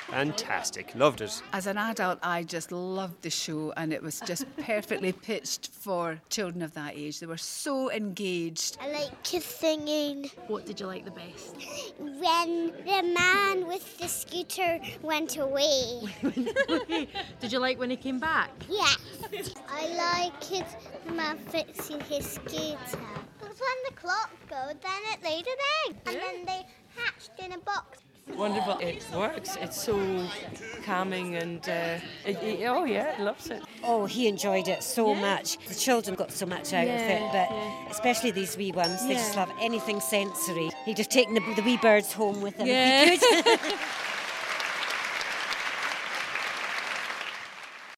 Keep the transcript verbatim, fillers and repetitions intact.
Fantastic. Loved it. As an adult, I just loved the show, and it was just perfectly pitched for children of that age. They were so engaged. I like kids singing. What did you like the best? When the man with the scooter went away. Did you like when he came back? Yes. I like it, the man fixing his scooter. Because when the clock goes, then it laid an egg. And then they hatched in a box. Wonderful. It works. It's so calming and, uh, it, it, oh yeah, it loves it. Oh, he enjoyed it so yeah. much. The children got so much out yeah, of it, but yeah. especially these wee ones, yeah. they just love anything sensory. He'd have taken the, the wee birds home with him yeah. if he could.